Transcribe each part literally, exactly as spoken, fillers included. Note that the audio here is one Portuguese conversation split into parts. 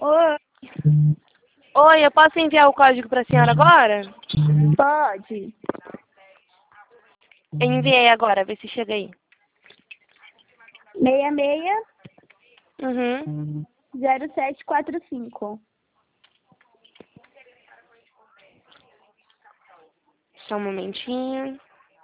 Oi, Oi, eu posso enviar o código para a senhora agora? pode. Enviei agora, vê se chega aí. Seis seis Uhum. zero sete quatro cinco. Só um momentinho.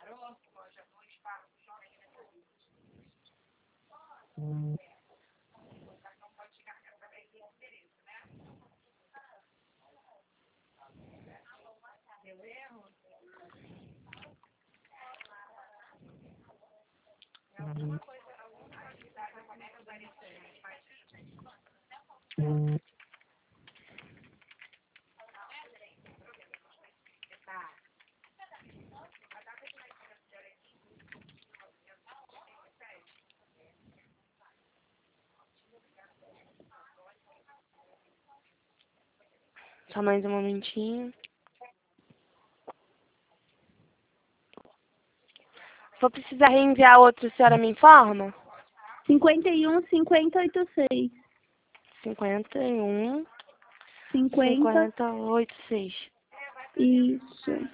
Só mais um momentinho. Vou precisar reenviar outro, a senhora me informa? cinquenta e um, cinquenta, oitenta e seis. cinquenta e um, cinquenta. cinquenta, oitenta e seis. Isso.